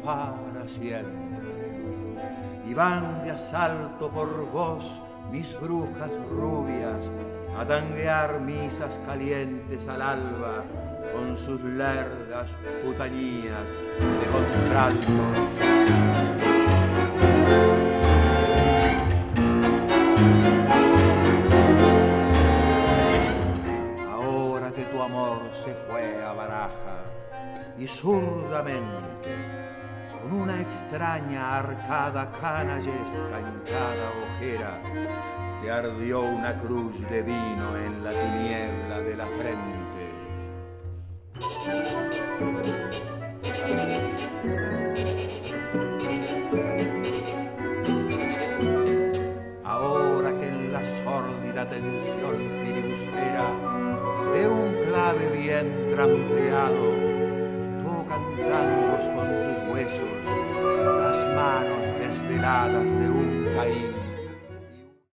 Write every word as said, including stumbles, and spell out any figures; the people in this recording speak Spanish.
para siempre. Y van de asalto por vos mis brujas rubias a tanguear misas calientes al alba con sus lerdas putanías de contraltos. Ahora que tu amor se fue a Baraja y zurdamente, con una extraña arcada canallesca en cada ojera, te ardió una cruz de vino en la tiniebla de la frente. Ahora que en la sórdida tensión filibustera de un clave bien trampeado tocan tangos con tus huesos las manos desveladas de un Caín